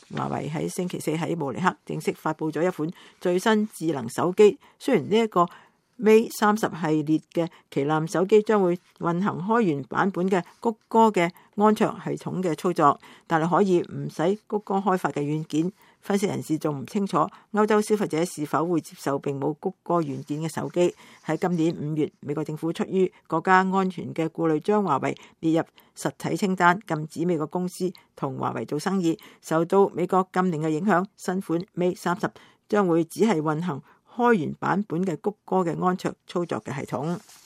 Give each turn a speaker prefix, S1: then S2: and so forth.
S1: 華為喺星期四喺慕尼黑正式發佈咗一款最新智能手機。雖然呢一個 Mate 30系列嘅旗艦手機將會運行開源版本嘅谷歌嘅安卓系統嘅操作，但係可以唔使谷歌開發嘅軟件。分析人士仲唔清楚歐洲消費者是否會接受並冇谷歌軟件嘅手機。喺今年5月，美國政府出於國家安全嘅顧慮，將華為列入實體清單，禁止美國公司同華為做生意。受到美國禁令嘅影響，新款 Mate 30將會只係運行開源版本嘅谷歌嘅安卓操作嘅系統。